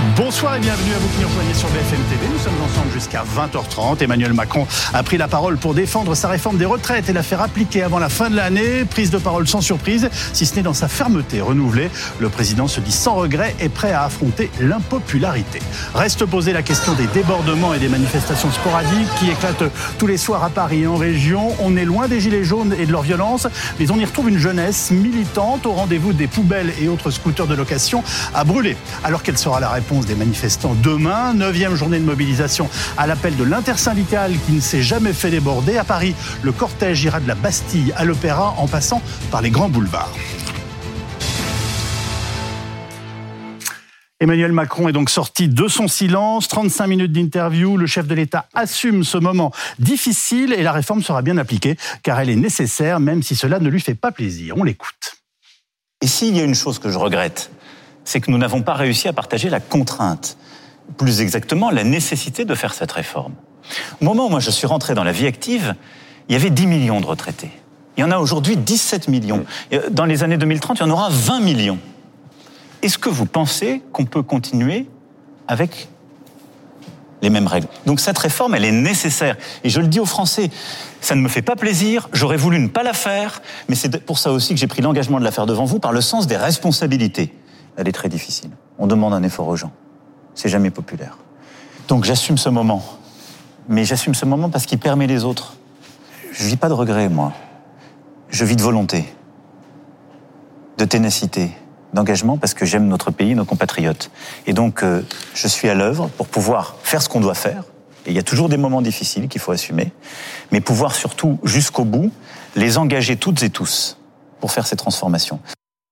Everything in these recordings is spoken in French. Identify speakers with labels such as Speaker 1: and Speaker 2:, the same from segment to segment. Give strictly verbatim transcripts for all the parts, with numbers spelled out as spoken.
Speaker 1: Bonsoir et bienvenue à vous qui nous rejoignez sur B F M T V. Nous sommes ensemble jusqu'à vingt heures trente. Emmanuel Macron a pris la parole pour défendre sa réforme des retraites et la faire appliquer avant la fin de l'année. Prise de parole sans surprise, si ce n'est dans sa fermeté renouvelée. Le président se dit sans regret et prêt à affronter l'impopularité. Reste posée la question des débordements et des manifestations sporadiques qui éclatent tous les soirs à Paris et en région. On est loin des gilets jaunes et de leur violence, mais on y retrouve une jeunesse militante au rendez-vous des poubelles et autres scooters de location à brûler. Alors quelle sera la réponse des manifestants demain? Neuvième journée de mobilisation à l'appel de l'intersyndicale qui ne s'est jamais fait déborder. À Paris, le cortège ira de la Bastille à l'Opéra en passant par les grands boulevards. Emmanuel Macron est donc sorti de son silence, trente-cinq minutes d'interview, le chef de l'État assume ce moment difficile et la réforme sera bien appliquée car elle est nécessaire même si cela ne lui fait pas plaisir. On l'écoute.
Speaker 2: Et s'il y a une chose que je regrette, c'est que nous n'avons pas réussi à partager la contrainte, plus exactement la nécessité de faire cette réforme. Au moment où moi je suis rentré dans la vie active, il y avait dix millions de retraités. Il y en a aujourd'hui dix-sept millions. Dans les années deux mille trente, il y en aura vingt millions. Est-ce que vous pensez qu'on peut continuer avec les mêmes règles? Donc cette réforme, elle est nécessaire. Et je le dis aux Français, ça ne me fait pas plaisir, j'aurais voulu ne pas la faire, mais c'est pour ça aussi que j'ai pris l'engagement de la faire devant vous par le sens des responsabilités. Elle est très difficile. On demande un effort aux gens. C'est jamais populaire. Donc j'assume ce moment. Mais j'assume ce moment parce qu'il permet les autres. Je vis pas de regrets, moi. Je vis de volonté, de ténacité, d'engagement parce que j'aime notre pays, nos compatriotes. Et donc, euh, je suis à l'œuvre pour pouvoir faire ce qu'on doit faire. Et il y a toujours des moments difficiles qu'il faut assumer. Mais pouvoir surtout, jusqu'au bout, les engager toutes et tous pour faire ces transformations.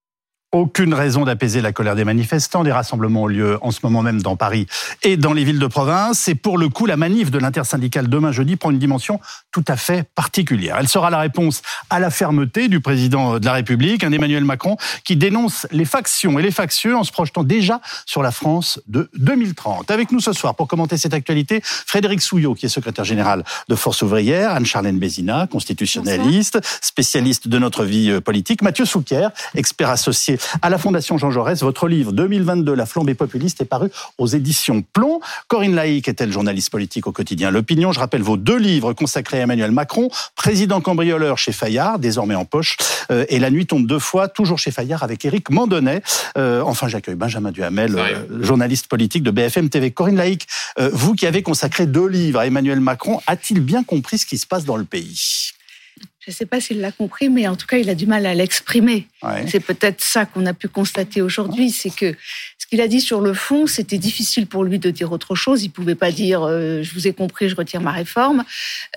Speaker 1: Aucune raison d'apaiser la colère des manifestants. Des rassemblements ont lieu en ce moment même dans Paris et dans les villes de province. Et pour le coup, la manif de l'intersyndicale demain jeudi prend une dimension tout à fait particulière. Elle sera la réponse à la fermeté du président de la République, un Emmanuel Macron qui dénonce les factions et les factieux en se projetant déjà sur la France de deux mille trente. Avec nous ce soir pour commenter cette actualité, Frédéric Souillot, qui est secrétaire général de Force Ouvrière, Anne-Charlène Bézina, constitutionnaliste, Bonsoir. Spécialiste de notre vie politique, Mathieu Souquier, expert associé à la Fondation Jean Jaurès. Votre livre deux mille vingt-deux, La flambée populiste, est paru aux éditions Plomb. Corinne Laïc est-elle journaliste politique au quotidien L'Opinion. Je rappelle vos deux livres consacrés à Emmanuel Macron, Président cambrioleur chez Fayard, désormais en poche, euh, et La nuit tombe deux fois, toujours chez Fayard avec Éric Mandonnet. Euh, enfin, j'accueille Benjamin Duhamel, euh, journaliste politique de B F M T V. Corinne Laïc, euh, vous qui avez consacré deux livres à Emmanuel Macron, a-t-il bien compris ce qui se passe dans le pays ?
Speaker 3: Je ne sais pas s'il l'a compris, mais en tout cas, il a du mal à l'exprimer. Ouais. C'est peut-être ça qu'on a pu constater aujourd'hui, c'est que ce qu'il a dit sur le fond, c'était difficile pour lui de dire autre chose. Il ne pouvait pas dire euh, « je vous ai compris, je retire ma réforme euh, ».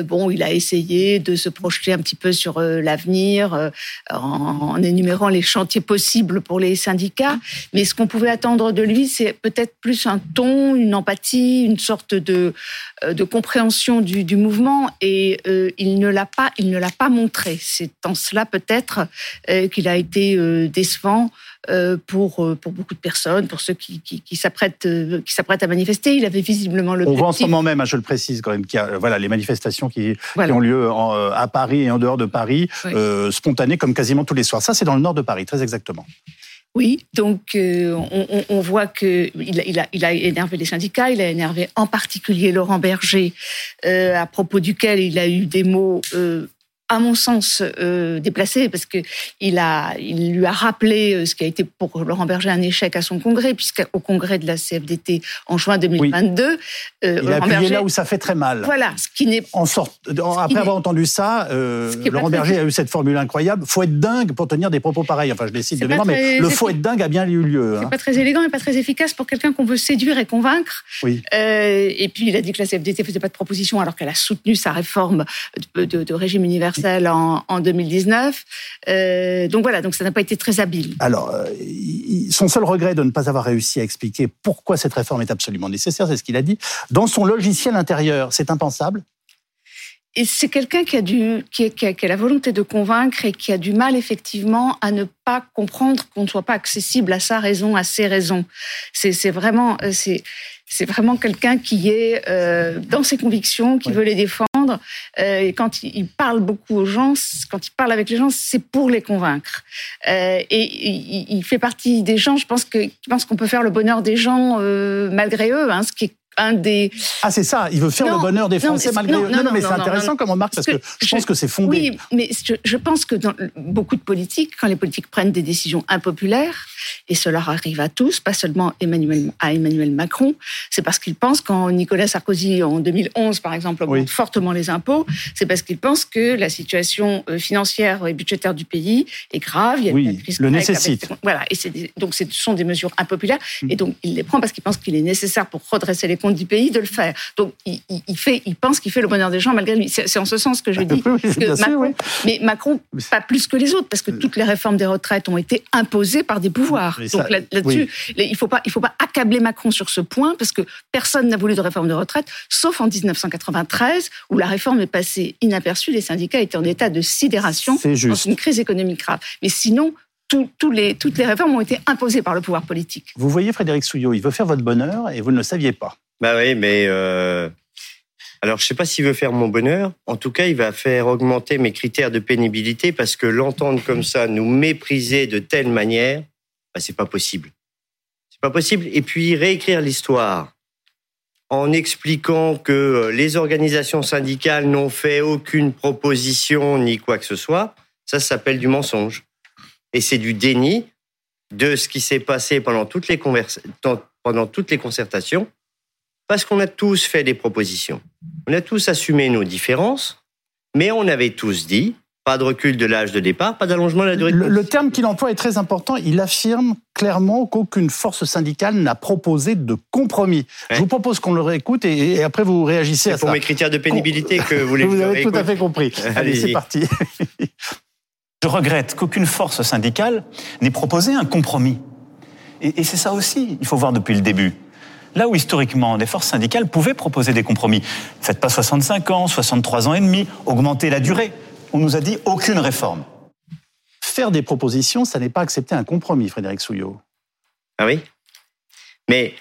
Speaker 3: Bon, il a essayé de se projeter un petit peu sur euh, l'avenir euh, en, en énumérant les chantiers possibles pour les syndicats. Mais ce qu'on pouvait attendre de lui, c'est peut-être plus un ton, une empathie, une sorte de, euh, de compréhension du, du mouvement. Et euh, il ne l'a pas, il ne l'a pas montré. C'est en cela peut-être euh, qu'il a été euh, décevant euh, pour euh, pour beaucoup de personnes, pour ceux qui qui, qui s'apprêtent euh, qui s'apprêtent à manifester. Il avait visiblement le.
Speaker 1: On voit en ce moment même, hein, je le précise quand même, qu'il y a euh, voilà les manifestations qui, voilà. qui ont lieu en, euh, à Paris et en dehors de Paris, oui. euh, spontanées comme quasiment tous les soirs. Ça, c'est dans le nord de Paris, très exactement.
Speaker 3: Oui, donc euh, on, on voit que il a, il, a, il a énervé les syndicats, il a énervé en particulier Laurent Berger, euh, à propos duquel il a eu des mots. Euh, à mon sens, euh, déplacé, parce que il a, il lui a rappelé ce qui a été pour Laurent Berger un échec à son congrès, puisqu'au congrès de la C F D T en juin deux mille vingt-deux,
Speaker 1: oui. euh, il Laurent a appuyé Berger, là où ça fait très mal.
Speaker 3: Voilà, ce qui n'est.
Speaker 1: En sorte, après avoir entendu ça, euh, Laurent Berger a eu cette formule incroyable. Faut être dingue pour tenir des propos pareils. Enfin, je les cite de mémoire, mais le faut être dingue a bien eu lieu.
Speaker 3: C'est
Speaker 1: hein.
Speaker 3: pas très élégant et pas très efficace pour quelqu'un qu'on veut séduire et convaincre.
Speaker 1: Oui.
Speaker 3: Euh, et puis il a dit que la C F D T faisait pas de proposition alors qu'elle a soutenu sa réforme de, de, de régime universel. En, en deux mille dix-neuf. Euh, donc voilà, donc ça n'a pas été très habile.
Speaker 1: Alors, euh, il, son seul regret de ne pas avoir réussi à expliquer pourquoi cette réforme est absolument nécessaire, c'est ce qu'il a dit. Dans son logiciel intérieur, c'est impensable.
Speaker 3: et c'est quelqu'un qui a, du, qui, a, qui, a, qui a la volonté de convaincre et qui a du mal, effectivement, à ne pas comprendre qu'on ne soit pas accessible à sa raison, à ses raisons. C'est, c'est vraiment... C'est, C'est vraiment quelqu'un qui est euh, dans ses convictions, qui ouais. veut les défendre. Euh, et quand il parle beaucoup aux gens, quand il parle avec les gens, c'est pour les convaincre. Euh, et il, il fait partie des gens, je pense, que, qui pensent qu'on peut faire le bonheur des gens euh, malgré eux, hein, ce qui est un des...
Speaker 1: Ah, c'est ça, il veut faire non, le bonheur des Français non, malgré
Speaker 3: non,
Speaker 1: eux.
Speaker 3: Non,
Speaker 1: non, non, mais
Speaker 3: non,
Speaker 1: c'est
Speaker 3: non,
Speaker 1: intéressant
Speaker 3: non,
Speaker 1: comme remarque, parce que, que je, je pense que c'est fondé.
Speaker 3: Oui, mais je, je pense que dans beaucoup de politiques, quand les politiques prennent des décisions impopulaires, et cela arrive à tous, pas seulement Emmanuel, à Emmanuel Macron, c'est parce qu'ils pensent, quand Nicolas Sarkozy, en deux mille onze, par exemple, augmente oui. fortement les impôts, c'est parce qu'ils pensent que la situation financière et budgétaire du pays est grave, il y a
Speaker 1: oui,
Speaker 3: une crise
Speaker 1: le nécessite.
Speaker 3: Avec, voilà, et c'est des, donc ce sont des mesures impopulaires, mmh. et donc il les prend parce qu'il pense qu'il est nécessaire pour redresser les comptes du pays de le faire. Donc, il, il, fait, il pense qu'il fait le bonheur des gens malgré lui. C'est, c'est en ce sens que je dis
Speaker 1: oui,
Speaker 3: que Macron,
Speaker 1: sûr, oui.
Speaker 3: mais Macron, pas plus que les autres, parce que toutes les réformes des retraites ont été imposées par des pouvoirs.
Speaker 1: Mais
Speaker 3: Donc
Speaker 1: ça,
Speaker 3: là, là-dessus,
Speaker 1: oui.
Speaker 3: il ne faut pas, il faut pas accabler Macron sur ce point, parce que personne n'a voulu de réforme de retraite, sauf en dix-neuf cent quatre-vingt-treize, où la réforme est passée inaperçue. Les syndicats étaient en état de sidération dans une crise économique grave. Mais sinon, Tout, tout les, toutes les réformes ont été imposées par le pouvoir politique.
Speaker 1: Vous voyez Frédéric Souillot, il veut faire votre bonheur et vous ne le saviez pas.
Speaker 4: Bah oui, mais euh... alors je sais pas s'il veut faire mon bonheur. En tout cas, il va faire augmenter mes critères de pénibilité, parce que l'entendre comme ça, nous mépriser de telle manière, bah c'est pas possible. C'est pas possible. Et puis réécrire l'histoire en expliquant que les organisations syndicales n'ont fait aucune proposition ni quoi que ce soit, ça, ça s'appelle du mensonge. Et c'est du déni de ce qui s'est passé pendant toutes les conversa- pendant toutes les concertations, parce qu'on a tous fait des propositions. On a tous assumé nos différences, mais on avait tous dit, pas de recul de l'âge de départ, pas d'allongement de la durée de cotisation.
Speaker 1: Le, le terme qu'il emploie est très important. Il affirme clairement qu'aucune force syndicale n'a proposé de compromis. Ouais. Je vous propose qu'on le réécoute et, et après vous réagissez
Speaker 4: c'est
Speaker 1: à ça.
Speaker 4: C'est pour mes critères de pénibilité que vous voulez que
Speaker 1: vous
Speaker 4: je
Speaker 1: avez
Speaker 4: réécoute.
Speaker 1: Tout à fait compris. Allez, Allez c'est parti.
Speaker 2: Je regrette qu'aucune force syndicale n'ait proposé un compromis. Et, et c'est ça aussi, il faut voir depuis le début. Là où historiquement, des forces syndicales pouvaient proposer des compromis. Faites pas soixante-cinq ans, soixante-trois ans et demi, augmentez la durée. On nous a dit aucune réforme.
Speaker 1: Faire des propositions, ça n'est pas accepter un compromis, Frédéric Souillot.
Speaker 4: Ah oui ? Mais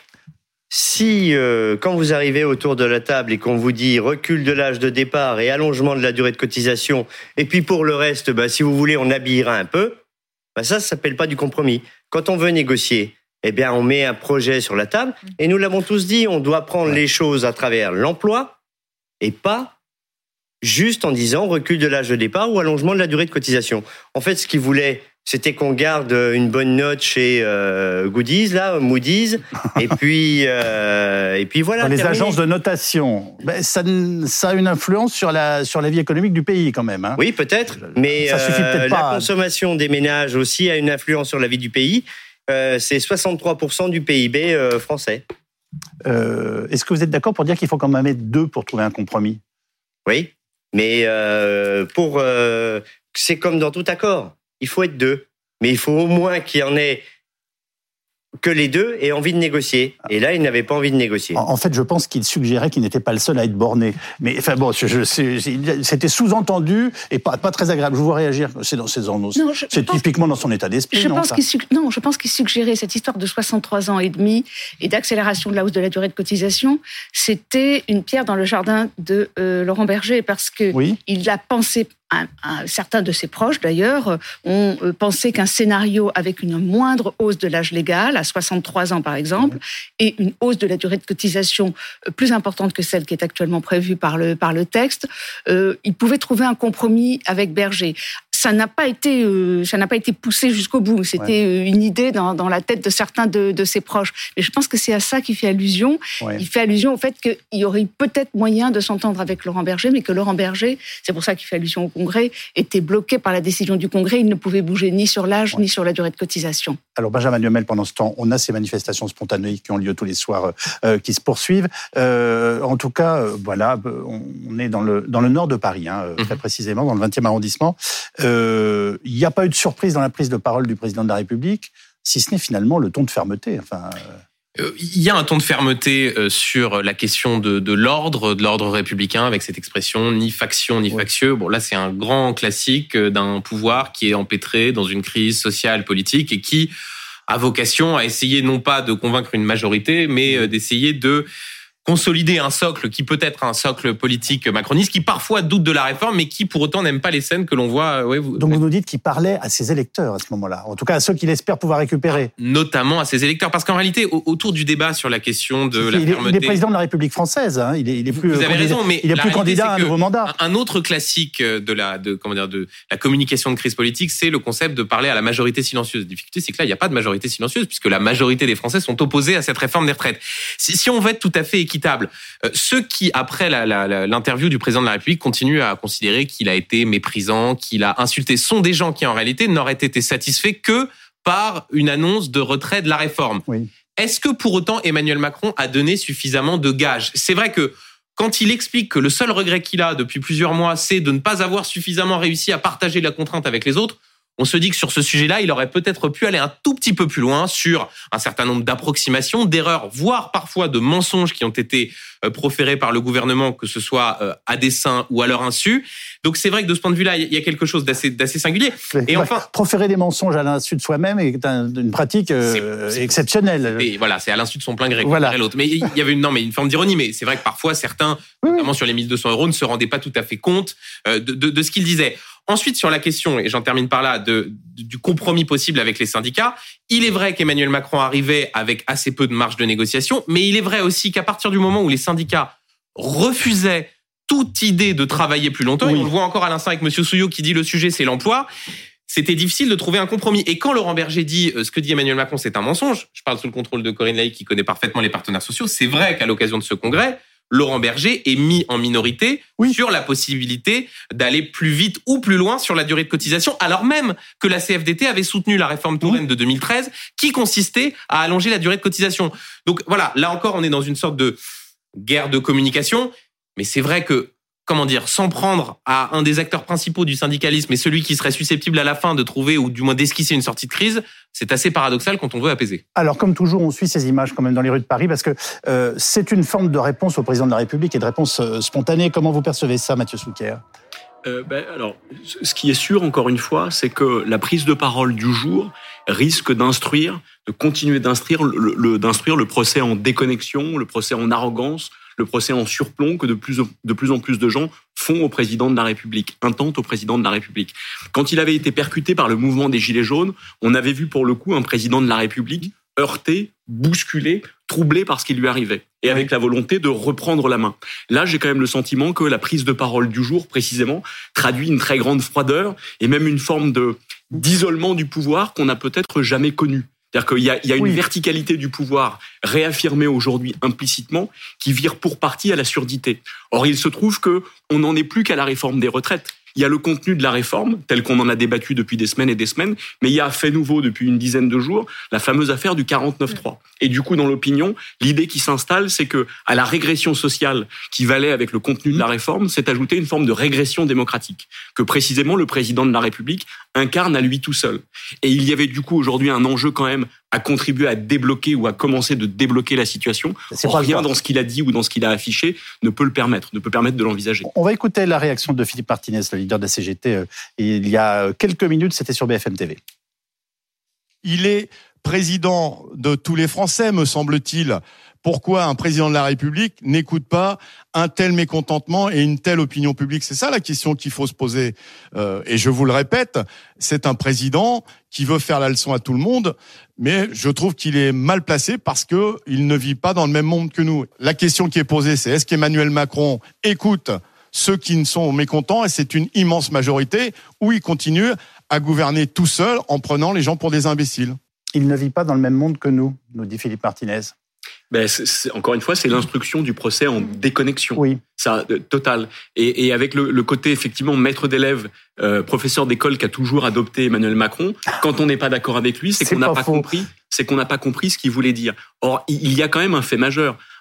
Speaker 4: si, euh, quand vous arrivez autour de la table et qu'on vous dit recul de l'âge de départ et allongement de la durée de cotisation, et puis pour le reste, bah, si vous voulez, on habillera un peu, bah, ça, ça s'appelle pas du compromis. Quand on veut négocier, eh bien, on met un projet sur la table, et nous l'avons tous dit, on doit prendre les choses à travers l'emploi, et pas juste en disant recul de l'âge de départ ou allongement de la durée de cotisation. En fait, ce qu'ils voulaient, c'était qu'on garde une bonne note chez euh, Goodies, là, Moody's, et puis euh, et puis voilà.
Speaker 1: Dans les
Speaker 4: terminé.
Speaker 1: agences de notation, ben, ça, ça a une influence sur la sur la vie économique du pays quand même. Hein.
Speaker 4: Oui, peut-être, mais
Speaker 1: ça suffit peut-être
Speaker 4: euh,
Speaker 1: pas.
Speaker 4: La consommation des ménages aussi a une influence sur la vie du pays. Euh, c'est soixante-trois pour cent du P I B euh, français.
Speaker 1: Euh, est-ce que vous êtes d'accord pour dire qu'il faut quand même être deux pour trouver un compromis ?
Speaker 4: Oui, mais euh, pour euh, c'est comme dans tout accord. Il faut être deux, mais il faut au moins qu'il y en ait que les deux aient envie de négocier. Et là, il n'avait pas envie de négocier.
Speaker 1: En fait, je pense qu'il suggérait qu'il n'était pas le seul à être borné. Mais enfin bon, je, je, c'était sous-entendu et pas, pas très agréable. Je vous vois réagir. C'est dans ses annonces. Non, je, c'est je typiquement pense, dans son état d'esprit.
Speaker 3: Je
Speaker 1: non,
Speaker 3: pense
Speaker 1: ça
Speaker 3: qu'il suggérait, non, je pense qu'il suggérait cette histoire de soixante-trois ans et demi et d'accélération de la hausse de la durée de cotisation. C'était une pierre dans le jardin de euh, Laurent Berger, parce que oui. il a pensé. Un, un, certains de ses proches, d'ailleurs, ont euh, pensé qu'un scénario avec une moindre hausse de l'âge légal, à soixante-trois ans par exemple, mmh. et une hausse de la durée de cotisation euh, plus importante que celle qui est actuellement prévue par le, par le texte, euh, il pouvait trouver un compromis avec Berger. Ça n'a pas été, euh, ça n'a pas été poussé jusqu'au bout. C'était ouais. une idée dans, dans la tête de certains de, de ses proches. Mais je pense que c'est à ça qu'il fait allusion. Ouais. Il fait allusion au fait qu'il y aurait peut-être moyen de s'entendre avec Laurent Berger, mais que Laurent Berger, c'est pour ça qu'il fait allusion au Congrès, était bloqué par la décision du Congrès. Il ne pouvait bouger ni sur l'âge, ouais. ni sur la durée de cotisation.
Speaker 1: Alors, Benjamin Duhamel, pendant ce temps, on a ces manifestations spontanées qui ont lieu tous les soirs, euh, qui se poursuivent. Euh, en tout cas, euh, voilà, on est dans le, dans le nord de Paris, hein, mmh. très précisément, dans le vingtième arrondissement. Euh, Il n'y a pas eu de surprise dans la prise de parole du président de la République, si ce n'est finalement le ton de fermeté. Enfin,
Speaker 5: Il y a un ton de fermeté sur la question de, de l'ordre, de l'ordre républicain, avec cette expression ni faction ni oui. factieux. Bon, là, c'est un grand classique d'un pouvoir qui est empêtré dans une crise sociale, politique et qui a vocation à essayer non pas de convaincre une majorité, mais d'essayer de consolider un socle qui peut être un socle politique macroniste, qui parfois doute de la réforme, mais qui pour autant n'aime pas les scènes que l'on voit. Ouais, vous...
Speaker 1: Donc vous nous dites qu'il parlait à ses électeurs à ce moment-là, en tout cas à ceux qu'il espère pouvoir récupérer.
Speaker 5: Notamment à ses électeurs, parce qu'en réalité, autour du débat sur la question de la
Speaker 1: il est,
Speaker 5: fermeté...
Speaker 1: Il est président de la République française, hein. il, est, il est plus...
Speaker 5: Vous avez
Speaker 1: candidat,
Speaker 5: raison, mais
Speaker 1: il est plus candidat à un nouveau mandat.
Speaker 5: Un autre classique de la, de, comment dire, de la communication de crise politique, c'est le concept de parler à la majorité silencieuse. La difficulté, c'est que là, il n'y a pas de majorité silencieuse, puisque la majorité des Français sont opposés à cette réforme des retraites. Si, si on veut être tout à fait équitable, ceux qui, après la, la, l'interview du président de la République, continuent à considérer qu'il a été méprisant, qu'il a insulté, sont des gens qui, en réalité, n'auraient été satisfaits que par une annonce de retrait de la réforme.
Speaker 1: Oui.
Speaker 5: Est-ce que, pour autant, Emmanuel Macron a donné suffisamment de gages ? C'est vrai que quand il explique que le seul regret qu'il a depuis plusieurs mois, c'est de ne pas avoir suffisamment réussi à partager la contrainte avec les autres, on se dit que sur ce sujet-là, il aurait peut-être pu aller un tout petit peu plus loin sur un certain nombre d'approximations, d'erreurs, voire parfois de mensonges qui ont été proférés par le gouvernement, que ce soit à dessein ou à leur insu. Donc c'est vrai que de ce point de vue-là, il y a quelque chose d'assez, d'assez singulier.
Speaker 1: Et enfin, proférer des mensonges à l'insu de soi-même est une pratique euh, c'est, c'est, exceptionnelle.
Speaker 5: Et voilà, c'est à l'insu de son plein gré.
Speaker 1: Voilà.
Speaker 5: L'autre. Mais il y avait une, non, mais une forme d'ironie. Mais c'est vrai que parfois certains, oui, notamment oui. sur les mille deux cents euros, ne se rendaient pas tout à fait compte de, de, de ce qu'il disait. Ensuite, sur la question, et j'en termine par là, de, du compromis possible avec les syndicats, il est vrai qu'Emmanuel Macron arrivait avec assez peu de marge de négociation, mais il est vrai aussi qu'à partir du moment où les syndicats refusaient toute idée de travailler plus longtemps, oui. et on le voit encore à l'instant avec M. Souillot qui dit le sujet c'est l'emploi, c'était difficile de trouver un compromis. Et quand Laurent Berger dit euh, ce que dit Emmanuel Macron c'est un mensonge, je parle sous le contrôle de Corinne Laïc qui connaît parfaitement les partenaires sociaux, c'est vrai qu'à l'occasion de ce congrès, Laurent Berger est mis en minorité oui. sur la possibilité d'aller plus vite ou plus loin sur la durée de cotisation, alors même que la C F D T avait soutenu la réforme Touraine oui. de deux mille treize, qui consistait à allonger la durée de cotisation. Donc voilà, là encore, on est dans une sorte de guerre de communication, mais c'est vrai que, comment dire, s'en prendre à un des acteurs principaux du syndicalisme et celui qui serait susceptible à la fin de trouver ou du moins d'esquisser une sortie de crise, c'est assez paradoxal quand on veut apaiser.
Speaker 1: Alors, comme toujours, on suit ces images quand même dans les rues de Paris parce que euh, c'est une forme de réponse au président de la République et de réponse euh, spontanée. Comment vous percevez ça, Mathieu Souquier ?
Speaker 6: Euh, ben, alors, ce qui est sûr, encore une fois, c'est que la prise de parole du jour risque d'instruire, de continuer d'instruire le, le, d'instruire le procès en déconnexion, le procès en arrogance, le procès en surplomb que de plus, de plus en plus de gens font au président de la République, intentent au président de la République. Quand il avait été percuté par le mouvement des Gilets jaunes, on avait vu pour le coup un président de la République heurté, bousculé, troublé par ce qui lui arrivait, et avec la volonté de reprendre la main. Là, j'ai quand même le sentiment que la prise de parole du jour, précisément, traduit une très grande froideur et même une forme de, d'isolement du pouvoir qu'on n'a peut-être jamais connue. C'est-à-dire qu'il y a, il y a une oui. verticalité du pouvoir réaffirmée aujourd'hui implicitement qui vire pour partie à la surdité. Or, il se trouve que on n'en est plus qu'à la réforme des retraites. Il y a le contenu de la réforme, tel qu'on en a débattu depuis des semaines et des semaines, mais il y a fait nouveau depuis une dizaine de jours, la fameuse affaire du quarante-neuf trois. Et du coup, dans l'opinion, l'idée qui s'installe, c'est que à la régression sociale qui valait avec le contenu de la réforme, s'est ajoutée une forme de régression démocratique, que précisément le président de la République incarne à lui tout seul. Et il y avait du coup aujourd'hui un enjeu quand même à contribuer à débloquer ou à commencer de débloquer la situation. Or, rien dans ce qu'il a dit ou dans ce qu'il a affiché ne peut le permettre, ne peut permettre de l'envisager.
Speaker 1: On va écouter la réaction de Philippe Martinez, le leader de la C G T, il y a quelques minutes, c'était sur B F M T V.
Speaker 7: Il est président de tous les Français, me semble-t-il. Pourquoi un président de la République n'écoute pas un tel mécontentement et une telle opinion publique ? C'est ça la question qu'il faut se poser. Euh, et je vous le répète, c'est un président qui veut faire la leçon à tout le monde, mais je trouve qu'il est mal placé parce que il ne vit pas dans le même monde que nous. La question qui est posée, c'est est-ce qu'Emmanuel Macron écoute ceux qui ne sont mécontents, et c'est une immense majorité, ou il continue à gouverner tout seul en prenant les gens pour des imbéciles ?
Speaker 1: Il ne vit pas dans le même monde que nous, nous dit Philippe Martinez.
Speaker 6: Ben, c'est, c'est, encore une fois, c'est l'instruction du procès en déconnexion.
Speaker 1: Oui.
Speaker 6: Ça, euh, total. Et, et avec le, le côté, effectivement, maître d'élève, euh, professeur d'école qui a toujours adopté Emmanuel Macron, quand on n'est pas d'accord avec lui, c'est, c'est qu'on n'a pas, pas compris, c'est qu'on n'a pas compris ce qu'il voulait dire. Or, il y a quand même un fait majeur.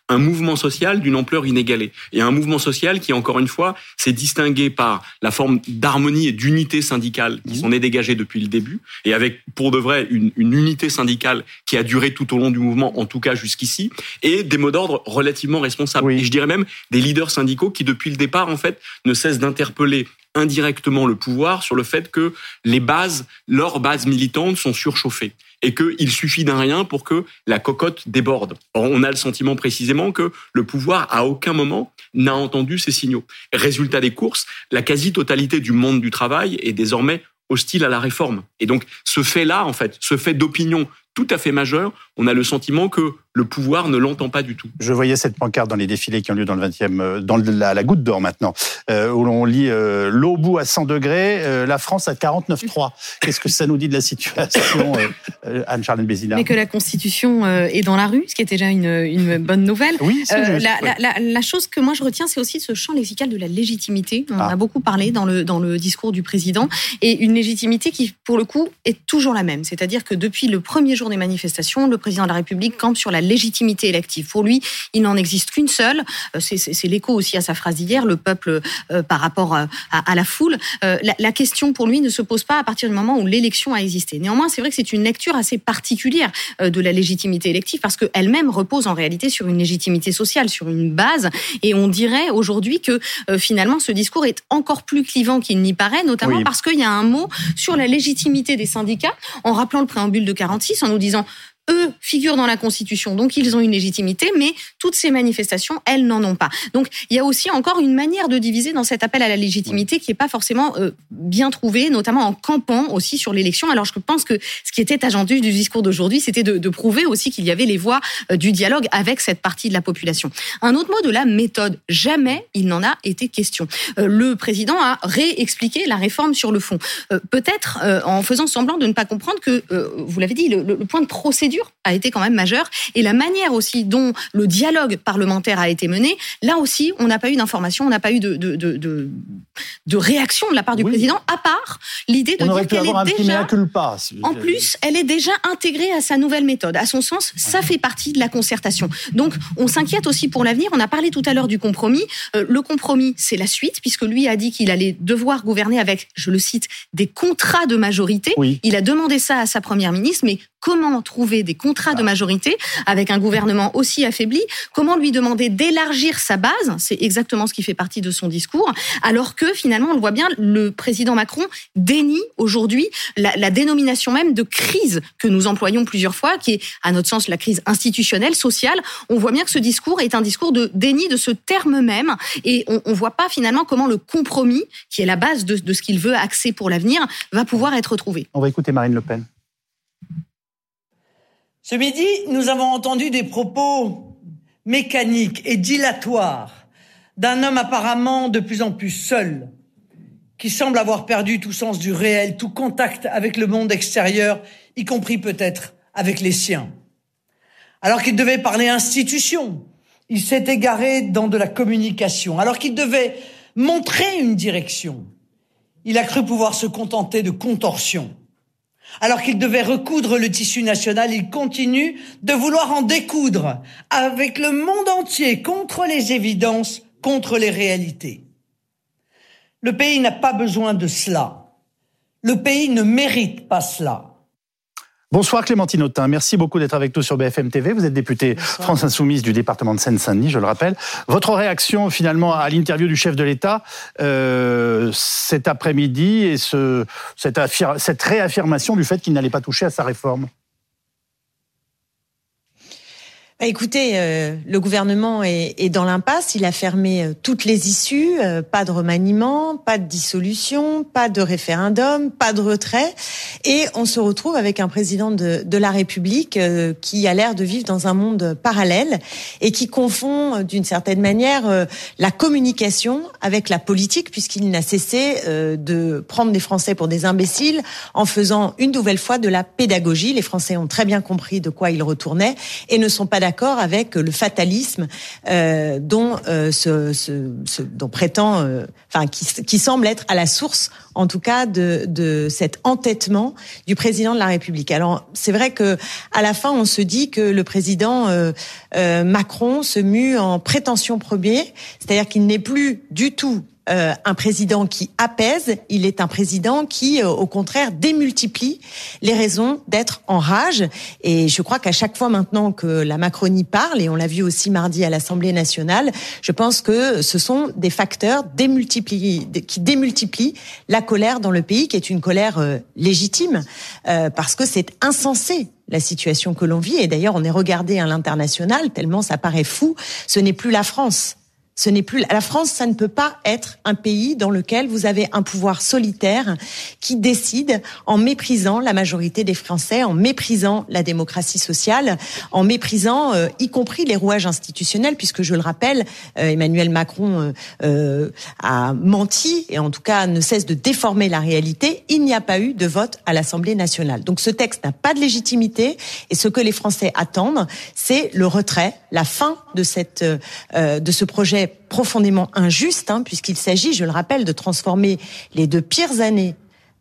Speaker 6: un mouvement social d'une ampleur inégalée. Et un mouvement social qui, encore une fois, s'est distingué par la forme d'harmonie et d'unité syndicale qui s'en est dégagée depuis le début, et avec, pour de vrai, une, une unité syndicale qui a duré tout au long du mouvement, en tout cas jusqu'ici, et des mots d'ordre relativement responsables. Oui. Et je dirais même des leaders syndicaux qui, depuis le départ, en fait, ne cessent d'interpeller indirectement le pouvoir sur le fait que les bases, leurs bases militantes sont surchauffées et qu'il suffit d'un rien pour que la cocotte déborde. Or, on a le sentiment précisément que le pouvoir, à aucun moment, n'a entendu ces signaux. Résultat des courses, la quasi-totalité du monde du travail est désormais hostile à la réforme. Et donc, ce fait-là, en fait, ce fait d'opinion tout à fait majeur, on a le sentiment que le pouvoir ne l'entend pas du tout.
Speaker 1: Je voyais cette pancarte dans les défilés qui ont lieu dans le vingtième, dans la, la Goutte d'Or maintenant, euh, où l'on lit euh, l'Aubout à cent degrés, euh, la France à quarante-neuf virgule trois. Qu'est-ce que ça nous dit de la situation, euh, Anne-Charlène Bézina?
Speaker 8: Mais que la Constitution euh, est dans la rue, ce qui est déjà une, une bonne nouvelle.
Speaker 1: Oui, c'est
Speaker 8: euh,
Speaker 1: juste,
Speaker 8: la,
Speaker 1: oui.
Speaker 8: la, la, la chose que moi je retiens, c'est aussi ce champ lexical de la légitimité. On ah. en a beaucoup parlé dans le, dans le discours du président. Et une légitimité qui, pour le coup, est toujours la même. C'est-à-dire que depuis le premier jour des manifestations, le président de la République campe sur la légitimité élective. Pour lui, il n'en existe qu'une seule. C'est, c'est, c'est l'écho aussi à sa phrase d'hier, le peuple euh, par rapport à, à la foule. Euh, la, la question pour lui ne se pose pas à partir du moment où l'élection a existé. Néanmoins, c'est vrai que c'est une lecture assez particulière euh, de la légitimité élective parce qu'elle-même repose en réalité sur une légitimité sociale, sur une base. Et on dirait aujourd'hui que euh, finalement, ce discours est encore plus clivant qu'il n'y paraît, notamment oui. parce qu'il y a un mot sur la légitimité des syndicats, en rappelant le préambule de quarante-six, en nous disant eux figurent dans la Constitution, donc ils ont une légitimité, mais toutes ces manifestations, elles n'en ont pas. Donc il y a aussi encore une manière de diviser dans cet appel à la légitimité qui n'est pas forcément euh, bien trouvée, notamment en campant aussi sur l'élection. Alors je pense que ce qui était attendu du discours d'aujourd'hui, c'était de, de prouver aussi qu'il y avait les voies euh, du dialogue avec cette partie de la population. Un autre mot de la méthode, jamais il n'en a été question. Euh, le président a réexpliqué la réforme sur le fond. Euh, peut-être euh, en faisant semblant de ne pas comprendre que, euh, vous l'avez dit, le, le point de procédure a été quand même majeur, et la manière aussi dont le dialogue parlementaire a été mené, là aussi, on n'a pas eu d'information, on n'a pas eu de, de, de, de, de réaction de la part du oui. président, à part l'idée de
Speaker 1: on
Speaker 8: dire qu'elle est déjà...
Speaker 1: Culpa, si
Speaker 8: en plus, elle est déjà intégrée à sa nouvelle méthode. À son sens, ça fait partie de la concertation. Donc, on s'inquiète aussi pour l'avenir. On a parlé tout à l'heure du compromis. Euh, le compromis, c'est la suite, puisque lui a dit qu'il allait devoir gouverner avec, je le cite, des contrats de majorité. Oui. Il a demandé ça à sa première ministre, mais comment trouver des contrats de majorité avec un gouvernement aussi affaibli? Comment lui demander d'élargir sa base? C'est exactement ce qui fait partie de son discours. Alors que finalement, on le voit bien, le président Macron dénie aujourd'hui la, la dénomination même de crise que nous employons plusieurs fois, qui est, à notre sens, la crise institutionnelle, sociale. On voit bien que ce discours est un discours de déni de ce terme même, et on ne voit pas finalement comment le compromis, qui est la base de, de ce qu'il veut axer pour l'avenir, va pouvoir être trouvé.
Speaker 1: On va écouter Marine Le Pen.
Speaker 9: Ce midi, nous avons entendu des propos mécaniques et dilatoires d'un homme apparemment de plus en plus seul, qui semble avoir perdu tout sens du réel, tout contact avec le monde extérieur, y compris peut-être avec les siens. Alors qu'il devait parler institution, il s'est égaré dans de la communication. Alors qu'il devait montrer une direction, il a cru pouvoir se contenter de contorsions. Alors qu'il devait recoudre le tissu national, il continue de vouloir en découdre avec le monde entier, contre les évidences, contre les réalités. Le pays n'a pas besoin de cela. Le pays ne mérite pas cela.
Speaker 1: Bonsoir Clémentine Autain, merci beaucoup d'être avec nous sur B F M T V. Vous êtes députée Bonsoir. France Insoumise du département de Seine-Saint-Denis, je le rappelle. Votre réaction finalement à l'interview du chef de l'État euh, cet après-midi et ce, cette, affir- cette réaffirmation du fait qu'il n'allait pas toucher à sa réforme?
Speaker 10: Bah écoutez, euh, le gouvernement est, est dans l'impasse. Il a fermé euh, toutes les issues. Euh, pas de remaniement, pas de dissolution, pas de référendum, pas de retrait. Et on se retrouve avec un président de, de la République euh, qui a l'air de vivre dans un monde parallèle et qui confond euh, d'une certaine manière euh, la communication avec la politique, puisqu'il n'a cessé euh, de prendre des Français pour des imbéciles en faisant une nouvelle fois de la pédagogie. Les Français ont très bien compris de quoi ils retournaient et ne sont pas d'accord d'accord avec le fatalisme euh, dont euh, ce, ce, ce dont prétend, euh, enfin qui, qui semble être à la source, en tout cas, de, de cet entêtement du président de la République. Alors c'est vrai que à la fin on se dit que le président euh, euh, Macron se mue en prétention premier, c'est-à-dire qu'il n'est plus du tout Euh, un président qui apaise, il est un président qui, euh, au contraire, démultiplie les raisons d'être en rage. Et je crois qu'à chaque fois maintenant que la Macronie parle, et on l'a vu aussi mardi à l'Assemblée nationale, je pense que ce sont des facteurs démultiplient, qui démultiplient la colère dans le pays, qui est une colère euh, légitime, euh, parce que c'est insensé la situation que l'on vit. Et d'ailleurs, on est regardé à l'international, tellement ça paraît fou. Ce n'est plus la France. Ce n'est plus la France, ça ne peut pas être un pays dans lequel vous avez un pouvoir solitaire qui décide en méprisant la majorité des Français, en méprisant la démocratie sociale, en méprisant euh, y compris les rouages institutionnels, puisque je le rappelle, euh, Emmanuel Macron euh, euh, a menti et en tout cas ne cesse de déformer la réalité. Il n'y a pas eu de vote à l'Assemblée nationale. Donc ce texte n'a pas de légitimité et ce que les Français attendent, c'est le retrait, la fin de cette euh, de ce projet profondément injuste, hein, puisqu'il s'agit, je le rappelle, de transformer les deux pires années,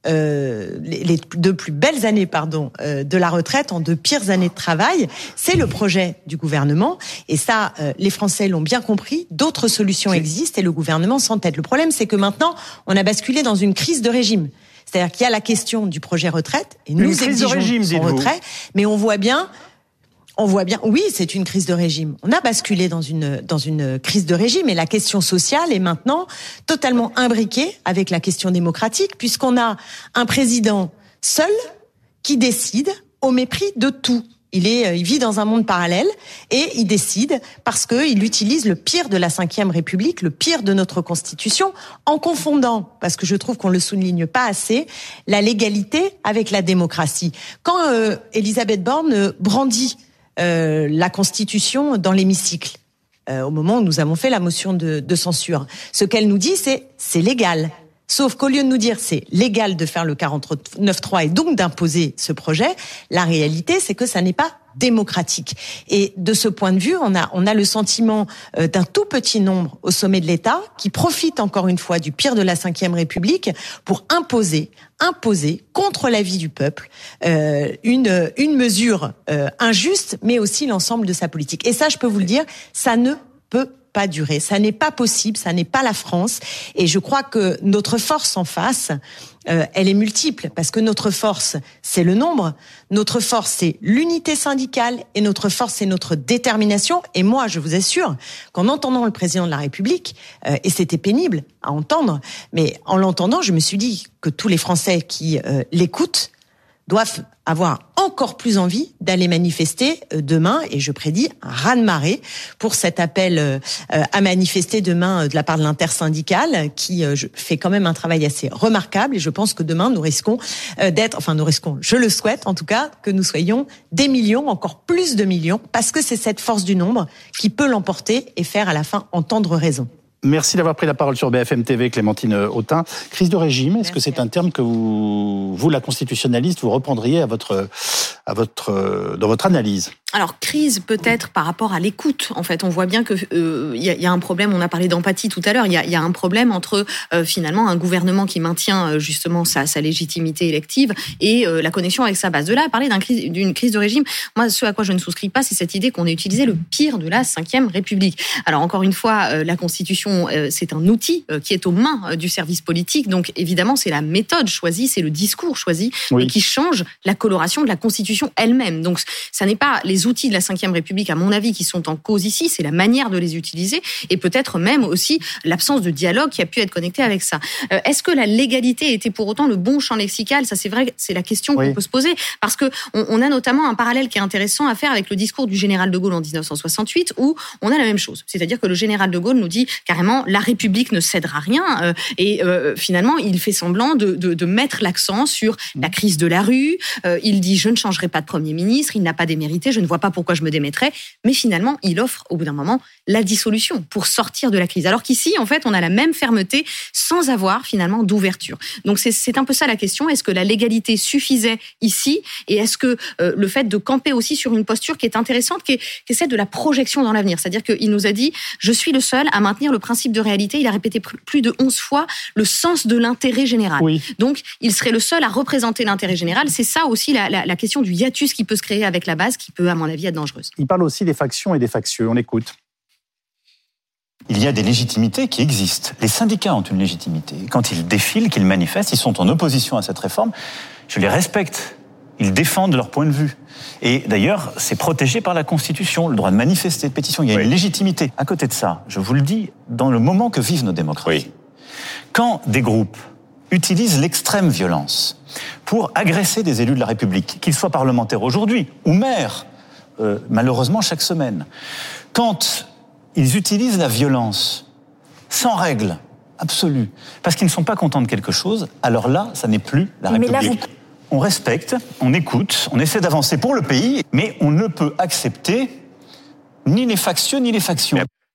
Speaker 10: euh, les, les deux plus belles années, pardon, euh, de la retraite en deux pires années de travail. C'est le projet du gouvernement, et ça, euh, les Français l'ont bien compris. D'autres solutions existent, et le gouvernement s'entête. Le problème, c'est que maintenant, on a basculé dans une crise de régime. C'est-à-dire qu'il y a la question du projet retraite, et nous
Speaker 1: une
Speaker 10: exigeons
Speaker 1: régime,
Speaker 10: son retrait, mais on voit bien. On voit bien, oui, c'est une crise de régime. On a basculé dans une dans une crise de régime et la question sociale est maintenant totalement imbriquée avec la question démocratique, puisqu'on a un président seul qui décide au mépris de tout. Il est, il vit dans un monde parallèle et il décide parce que il utilise le pire de la cinquième République, le pire de notre Constitution, en confondant, parce que je trouve qu'on le souligne pas assez, la légalité avec la démocratie. Quand euh, Elisabeth Borne brandit Euh, la Constitution dans l'hémicycle, euh, au moment où nous avons fait la motion de, de censure. Ce qu'elle nous dit, c'est c'est légal. Sauf qu'au lieu de nous dire c'est légal de faire le quarante-neuf trois et donc d'imposer ce projet, la réalité, c'est que ça n'est pas démocratique. Et de ce point de vue, on a on a le sentiment euh, d'un tout petit nombre au sommet de l'État qui profite encore une fois du pire de la cinquième République pour imposer imposer contre l'avis du peuple euh, une une mesure euh, injuste, mais aussi l'ensemble de sa politique. Et ça, je peux vous le dire, ça ne peut pas durer. Ça n'est pas possible, ça n'est pas la France. Et je crois que notre force en face, euh, elle est multiple, parce que notre force, c'est le nombre, notre force, c'est l'unité syndicale, et notre force, c'est notre détermination. Et moi, je vous assure qu'en entendant le président de la République, euh, et c'était pénible à entendre, mais en l'entendant, je me suis dit que tous les Français qui euh, l'écoutent doivent avoir encore plus envie d'aller manifester demain, et je prédis un raz-de-marée pour cet appel à manifester demain de la part de l'intersyndicale qui fait quand même un travail assez remarquable, et je pense que demain nous risquons d'être, enfin nous risquons, je le souhaite en tout cas, que nous soyons des millions, encore plus de millions, parce que c'est cette force du nombre qui peut l'emporter et faire à la fin entendre raison.
Speaker 1: Merci d'avoir pris la parole sur B F M T V, Clémentine Autain. Crise de régime, est-ce Merci. que c'est un terme que vous, vous, la constitutionnaliste, vous reprendriez à votre, à votre, dans votre analyse ?
Speaker 8: Alors, crise peut-être par rapport à l'écoute. En fait, on voit bien que euh, y, a, y a un problème, on a parlé d'empathie tout à l'heure, il y a, y a un problème entre euh, finalement un gouvernement qui maintient euh, justement sa, sa légitimité élective et euh, la connexion avec sa base. De là à parler d'un crise, d'une crise de régime, moi, ce à quoi je ne souscris pas, c'est cette idée qu'on ait utilisé le pire de la cinquième République. Alors, encore une fois, euh, la Constitution, euh, c'est un outil euh, qui est aux mains euh, du service politique, donc évidemment, c'est la méthode choisie, c'est le discours choisi oui. qui change la coloration de la Constitution elle-même. Donc, ça n'est pas les outils de la cinquième République, à mon avis, qui sont en cause ici, c'est la manière de les utiliser et peut-être même aussi l'absence de dialogue qui a pu être connecté avec ça. Euh, est-ce que la légalité était pour autant le bon champ lexical ? Ça, c'est vrai, c'est la question oui. qu'on peut se poser, parce que on, on a notamment un parallèle qui est intéressant à faire avec le discours du général de Gaulle en dix-neuf cent soixante-huit, où on a la même chose. C'est-à-dire que le général de Gaulle nous dit qu'à carrément la République ne cédera rien. Euh, et euh, finalement, il fait semblant de, de, de mettre l'accent sur la crise de la rue. Euh, il dit je ne changerai pas de Premier ministre, il n'a pas démérité, je ne vois pas pourquoi je me démettrais. Mais finalement, il offre au bout d'un moment la dissolution pour sortir de la crise. Alors qu'ici, en fait, on a la même fermeté sans avoir finalement d'ouverture. Donc c'est, c'est un peu ça la question. Est-ce que la légalité suffisait ici ? Et est-ce que euh, le fait de camper aussi sur une posture qui est intéressante, qui est, qui est celle de la projection dans l'avenir. C'est-à-dire qu'il nous a dit « Je suis le seul à maintenir le principe de réalité ». Il a répété plus de onze fois le sens de l'intérêt général. Oui. Donc, il serait le seul à représenter l'intérêt général. C'est ça aussi la, la, la question du hiatus qui peut se créer avec la base, qui peut, à mon avis, être dangereuse.
Speaker 1: Il parle aussi des factions et des factieux. On écoute.
Speaker 2: Il y a des légitimités qui existent. Les syndicats ont une légitimité. Quand ils défilent, qu'ils manifestent, ils sont en opposition à cette réforme. Je les respecte. Ils défendent leur point de vue. Et d'ailleurs, c'est protégé par la Constitution, le droit de manifester, de pétition. Il y a oui. une légitimité. À côté de ça, je vous le dis, dans le moment que vivent nos démocraties, oui. quand des groupes utilisent l'extrême violence pour agresser des élus de la République, qu'ils soient parlementaires aujourd'hui ou maires, euh, malheureusement chaque semaine, quand ils utilisent la violence sans règle absolue, parce qu'ils ne sont pas contents de quelque chose, alors là, ça n'est plus la République. Mais là, vous... On respecte, on écoute, on essaie d'avancer pour le pays, mais on ne peut accepter ni les factieux ni les factions.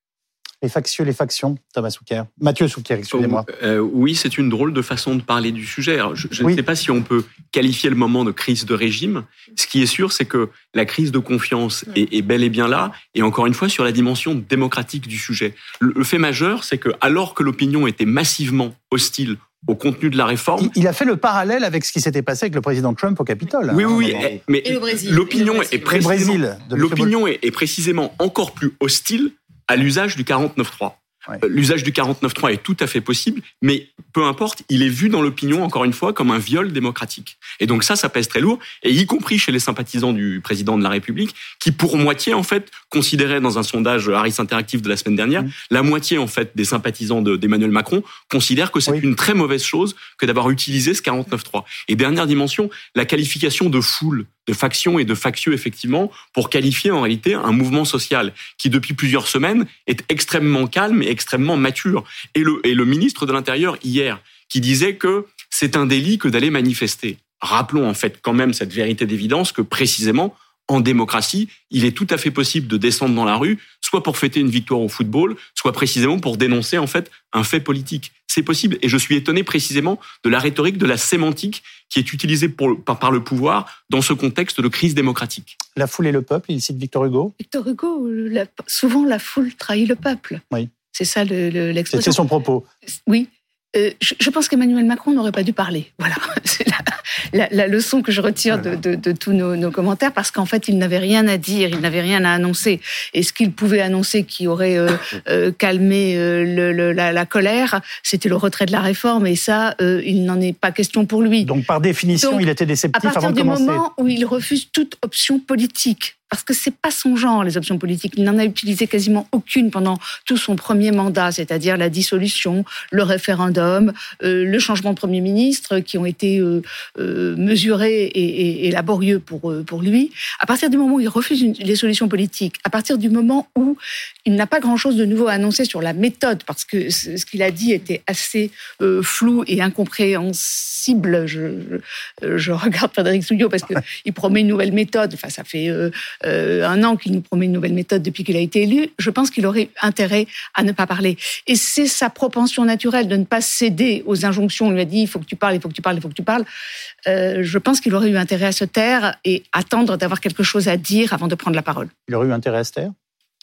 Speaker 1: Les factieux, les factions, Thomas Souquer. Mathieu Souquer, excusez-moi.
Speaker 6: Euh, oui, c'est une drôle de façon de parler du sujet. Alors, je je oui. ne sais pas si on peut qualifier le moment de crise de régime. Ce qui est sûr, c'est que la crise de confiance est, est bel et bien là, et encore une fois, sur la dimension démocratique du sujet. Le, le fait majeur, c'est que alors que l'opinion était massivement hostile au contenu de la réforme.
Speaker 1: Il a fait le parallèle avec ce qui s'était passé avec le président Trump au Capitole.
Speaker 6: Oui, oui, oui. Mais
Speaker 8: et le Brésil.
Speaker 6: l'opinion,
Speaker 8: et le Brésil.
Speaker 6: Est, précisément, l'opinion est, est précisément encore plus hostile à l'usage du quarante-neuf trois. Ouais. L'usage du quarante-neuf trois est tout à fait possible, mais peu importe, il est vu dans l'opinion, encore une fois, comme un viol démocratique. Et donc ça, ça pèse très lourd, et y compris chez les sympathisants du président de la République, qui pour moitié, en fait, considéraient dans un sondage Harris Interactive de la semaine dernière, mmh. la moitié, en fait, des sympathisants de, d'Emmanuel Macron considèrent que c'est oui. une très mauvaise chose que d'avoir utilisé ce quarante-neuf trois. Et dernière dimension, la qualification de foule, de factions et de factieux, effectivement, pour qualifier en réalité un mouvement social qui, depuis plusieurs semaines, est extrêmement calme et extrêmement mature. Et le, et le ministre de l'Intérieur, hier, qui disait que c'est un délit que d'aller manifester. Rappelons en fait quand même cette vérité d'évidence que, précisément, en démocratie, il est tout à fait possible de descendre dans la rue, soit pour fêter une victoire au football, soit précisément pour dénoncer en fait un fait politique. C'est possible, et je suis étonné précisément de la rhétorique, de la sémantique qui est utilisée pour, par, par le pouvoir dans ce contexte de crise démocratique.
Speaker 1: La foule et le peuple, il cite Victor Hugo.
Speaker 3: Victor Hugo, la, souvent la foule trahit le peuple.
Speaker 1: Oui.
Speaker 3: C'est ça le, le, l'expression.
Speaker 1: C'est son propos.
Speaker 3: Oui. Euh, je, je pense qu'Emmanuel Macron n'aurait pas dû parler. Voilà, c'est la, la, la leçon que je retire de, de, de tous nos, nos commentaires, parce qu'en fait, il n'avait rien à dire, il n'avait rien à annoncer. Et ce qu'il pouvait annoncer qui aurait euh, euh, calmé euh, le, le, la, la colère, c'était le retrait de la réforme, et ça, euh, il n'en est pas question pour lui.
Speaker 1: Donc, par définition, Donc, il était déceptif avant de commencer.
Speaker 3: À partir du moment où il refuse toute option politique, parce que c'est pas son genre, les options politiques. Il n'en a utilisé quasiment aucune pendant tout son premier mandat, c'est-à-dire la dissolution, le référendum, euh, le changement de Premier ministre, qui ont été euh, euh, mesurés et, et, et laborieux pour, euh, pour lui. À partir du moment où il refuse une, les solutions politiques, à partir du moment où il n'a pas grand-chose de nouveau à annoncer sur la méthode, parce que ce qu'il a dit était assez euh, flou et incompréhensible. Je, je, je regarde Frédéric Souillot parce qu'il promet une nouvelle méthode. Enfin, ça fait... Euh, Euh, un an qu'il nous promet une nouvelle méthode depuis qu'il a été élu, je pense qu'il aurait intérêt à ne pas parler. Et c'est sa propension naturelle de ne pas céder aux injonctions. On lui a dit, il faut que tu parles, il faut que tu parles, il faut que tu parles. Euh, je pense qu'il aurait eu intérêt à se taire et attendre d'avoir quelque chose à dire avant de prendre la parole.
Speaker 1: Il aurait eu intérêt à se taire ?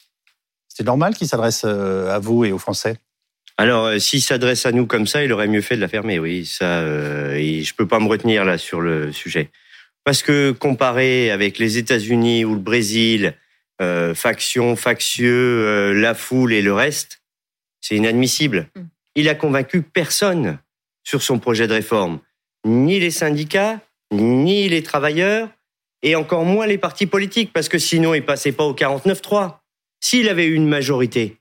Speaker 1: C'est normal qu'il s'adresse à vous et aux Français ?
Speaker 4: Alors, euh, s'il s'adresse à nous comme ça, il aurait mieux fait de la fermer, oui. Ça, euh, et je peux pas me retenir là sur le sujet. Parce que comparé avec les États-Unis ou le Brésil, euh, faction, factieux, euh, la foule et le reste, c'est inadmissible. Mm. Il a convaincu personne sur son projet de réforme. Ni les syndicats, ni les travailleurs, et encore moins les partis politiques, parce que sinon il passait pas au quarante-neuf trois. S'il avait eu une majorité,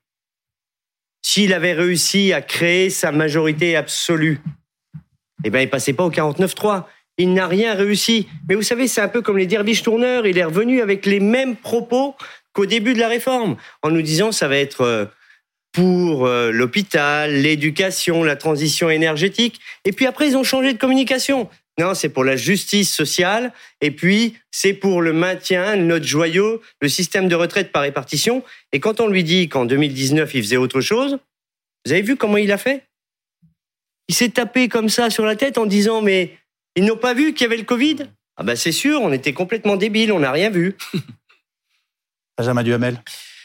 Speaker 4: s'il avait réussi à créer sa majorité absolue, eh ben il passait pas au quarante-neuf trois. Il n'a rien réussi. Mais vous savez, c'est un peu comme les derviches tourneurs. Il est revenu avec les mêmes propos qu'au début de la réforme, en nous disant ça va être euh, pour euh, l'hôpital, l'éducation, la transition énergétique. Et puis après, ils ont changé de communication. Non, c'est pour la justice sociale. Et puis, c'est pour le maintien, notre joyau, le système de retraite par répartition. Et quand on lui dit qu'en deux mille dix-neuf, il faisait autre chose, vous avez vu comment il a fait ? Il s'est tapé comme ça sur la tête en disant « Mais ils n'ont pas vu qu'il y avait le Covid ?» Ah ben c'est sûr, on était complètement débiles, on n'a rien vu.
Speaker 1: Benjamin Duhamel.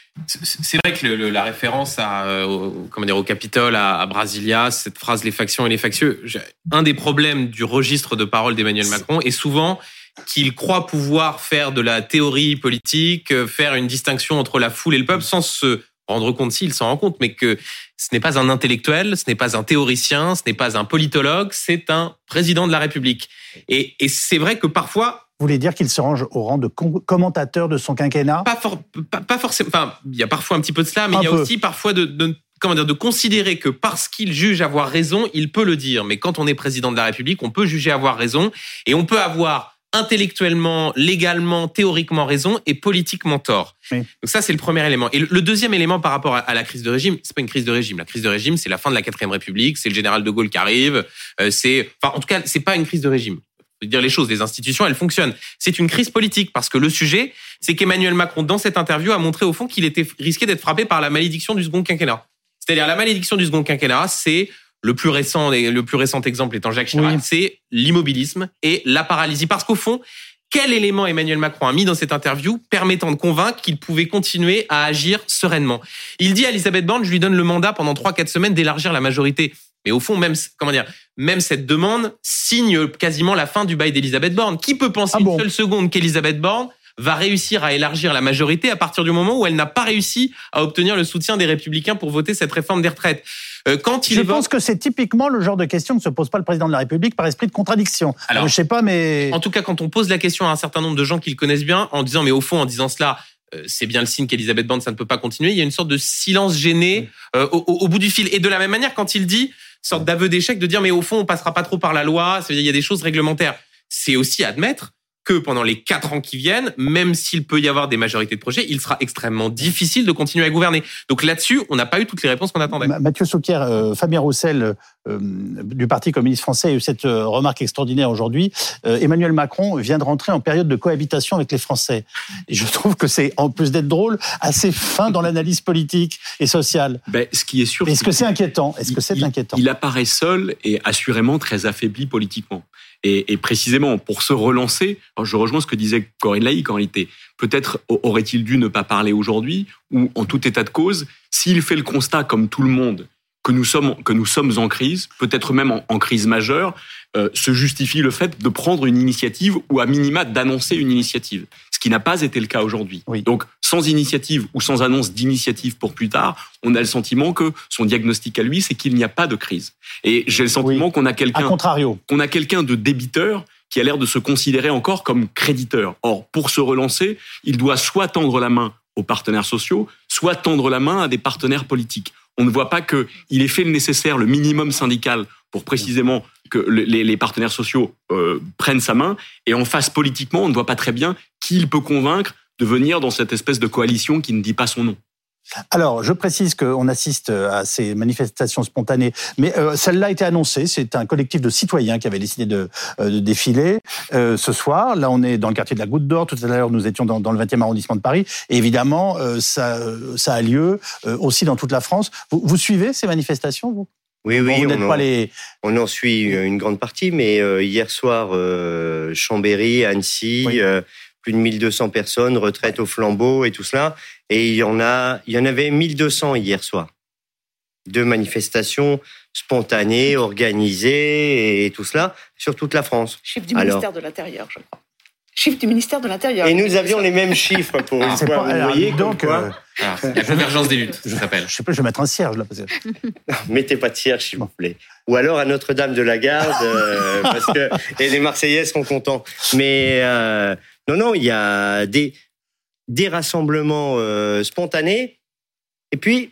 Speaker 5: C'est vrai que le, le, la référence à, au, comment dire, au Capitole, à, à Brasilia, cette phrase « les factions et les factieux », un des problèmes du registre de parole d'Emmanuel Macron est souvent qu'il croit pouvoir faire de la théorie politique, faire une distinction entre la foule et le peuple sans se rendre compte, s'il s'en rend compte, mais que ce n'est pas un intellectuel, ce n'est pas un théoricien, ce n'est pas un politologue, c'est un président de la République. Et, et c'est vrai que parfois...
Speaker 1: Vous voulez dire qu'il se range au rang de com- commentateur de son quinquennat ?
Speaker 5: Pas, for, pas, pas forcément. Enfin, il y a parfois un petit peu de cela, mais un il y a peu. aussi parfois de, de, comment dire, de considérer que parce qu'il juge avoir raison, il peut le dire. Mais quand on est président de la République, on peut juger avoir raison et on peut avoir intellectuellement, légalement, théoriquement raison et politiquement tort. Oui. Donc ça, c'est le premier élément. Et le deuxième élément par rapport à la crise de régime, c'est pas une crise de régime. La crise de régime, c'est la fin de la quatrième République, c'est le général de Gaulle qui arrive, euh, c'est, enfin, en tout cas, c'est pas une crise de régime. Faut dire les choses, les institutions, elles fonctionnent. C'est une crise politique parce que le sujet, c'est qu'Emmanuel Macron, dans cette interview, a montré au fond qu'il était risqué d'être frappé par la malédiction du second quinquennat. C'est-à-dire la malédiction du second quinquennat, c'est le plus récent, le plus récent exemple étant Jacques Chirac, oui. c'est l'immobilisme et la paralysie. Parce qu'au fond, quel élément Emmanuel Macron a mis dans cette interview permettant de convaincre qu'il pouvait continuer à agir sereinement ? Il dit à Elisabeth Borne, je lui donne le mandat pendant trois quatre semaines d'élargir la majorité. Mais au fond, même, comment dire, même cette demande signe quasiment la fin du bail d'Elisabeth Borne. Qui peut penser ah bon. une seule seconde qu'Elisabeth Borne va réussir à élargir la majorité à partir du moment où elle n'a pas réussi à obtenir le soutien des Républicains pour voter cette réforme des retraites ? Euh, quand il
Speaker 1: Je
Speaker 5: évoque...
Speaker 1: pense que c'est typiquement le genre de question que ne se pose pas le président de la République par esprit de contradiction. Alors, euh, je sais pas, mais...
Speaker 5: En tout cas, quand on pose la question à un certain nombre de gens qui le connaissent bien, en disant, mais au fond, en disant cela... c'est bien le signe qu'Elisabeth Borne, ça ne peut pas continuer. Il y a une sorte de silence gêné euh, au, au bout du fil. Et de la même manière, quand il dit, sorte d'aveu d'échec, de dire, mais au fond, on passera pas trop par la loi, ça veut dire il y a des choses réglementaires. C'est aussi admettre que pendant les quatre ans qui viennent, même s'il peut y avoir des majorités de projets, il sera extrêmement difficile de continuer à gouverner. Donc là-dessus, on n'a pas eu toutes les réponses qu'on attendait.
Speaker 1: Mathieu Souquier, euh, Fabien Roussel, euh, du Parti communiste français, a eu cette euh, remarque extraordinaire aujourd'hui. Euh, Emmanuel Macron vient de rentrer en période de cohabitation avec les Français. Et je trouve que c'est, en plus d'être drôle, assez fin dans l'analyse politique et sociale.
Speaker 6: Ben, ce qui est sûr...
Speaker 1: Est-ce que c'est inquiétant ? Est-ce que c'est
Speaker 6: il,
Speaker 1: inquiétant ?
Speaker 6: Il apparaît seul et assurément très affaibli politiquement. Et, et précisément, pour se relancer, je rejoins ce que disait Corinne Laïc en réalité. Peut-être aurait-il dû ne pas parler aujourd'hui, ou en tout état de cause, s'il fait le constat, comme tout le monde, que nous sommes, que nous sommes en crise, peut-être même en, en crise majeure, euh, se justifie le fait de prendre une initiative ou à minima d'annoncer une initiative. Ce qui n'a pas été le cas aujourd'hui. Oui. Donc, sans initiative ou sans annonce d'initiative pour plus tard, on a le sentiment que son diagnostic à lui, c'est qu'il n'y a pas de crise. Et j'ai le sentiment oui. qu'on a quelqu'un,
Speaker 1: à contrario.
Speaker 6: qu'on a quelqu'un de débiteur qui a l'air de se considérer encore comme créditeur. Or, pour se relancer, il doit soit tendre la main aux partenaires sociaux, soit tendre la main à des partenaires politiques. On ne voit pas qu'il ait fait le nécessaire, le minimum syndical, pour précisément que les, les partenaires sociaux euh, prennent sa main. Et en face, politiquement, on ne voit pas très bien qui il peut convaincre de venir dans cette espèce de coalition qui ne dit pas son nom.
Speaker 1: Alors, je précise qu'on assiste à ces manifestations spontanées, mais euh, celle-là a été annoncée. C'est un collectif de citoyens qui avait décidé de, euh, de défiler euh, ce soir. Là, on est dans le quartier de la Goutte d'Or. Tout à l'heure, nous étions dans, dans le vingtième arrondissement de Paris. Et évidemment, euh, ça, ça a lieu euh, aussi dans toute la France. Vous, vous suivez ces manifestations, vous ?
Speaker 4: Oui, oui,
Speaker 1: bon,
Speaker 4: on, en,
Speaker 1: pas les...
Speaker 4: on en suit une grande partie, mais euh, hier soir, euh, Chambéry, Annecy... Oui. Euh, plus de mille deux cents personnes, retraite au flambeau et tout cela. Et il y en a, il y en avait mille deux cents hier soir. Deux manifestations spontanées, organisées et tout cela sur toute la France.
Speaker 3: Chiffre du ministère Alors, de l'Intérieur, je crois. Chiffre du ministère de l'Intérieur.
Speaker 4: Et nous avions les mêmes chiffres pour une fois. Vous voyez, donc, euh,
Speaker 5: ah, la convergence des luttes, ça s'appelle.
Speaker 1: Je sais pas, je vais mettre un cierge là. Parce que...
Speaker 4: non, mettez pas de cierge, s'il vous plaît. Ou alors à Notre-Dame de la Garde, euh, parce que et les Marseillais seront contents. Mais euh, non, non, il y a des des rassemblements euh, spontanés. Et puis,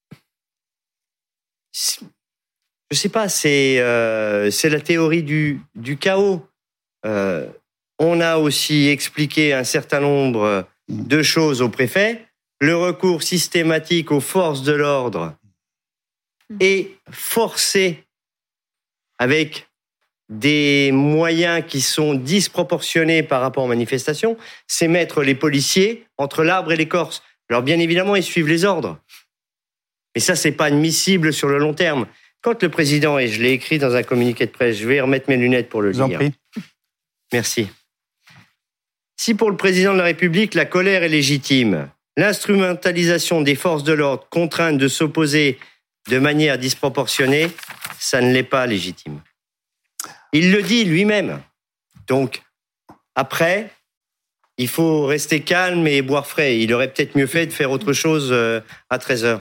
Speaker 4: je sais pas, c'est euh, c'est la théorie du du chaos. Euh, On a aussi expliqué un certain nombre de choses au préfet. Le recours systématique aux forces de l'ordre et forcer avec des moyens qui sont disproportionnés par rapport aux manifestations, c'est mettre les policiers entre l'arbre et l'écorce. Alors bien évidemment, ils suivent les ordres. Mais ça, c'est pas admissible sur le long terme. Quand le président, et je l'ai écrit dans un communiqué de presse, je vais remettre mes lunettes pour le
Speaker 1: Vous en
Speaker 4: lire.
Speaker 1: prie.
Speaker 4: Merci. Si pour le président de la République, la colère est légitime, l'instrumentalisation des forces de l'ordre contraintes de s'opposer de manière disproportionnée, ça ne l'est pas légitime. Il le dit lui-même. Donc, après, il faut rester calme et boire frais. Il aurait peut-être mieux fait de faire autre chose à treize heures.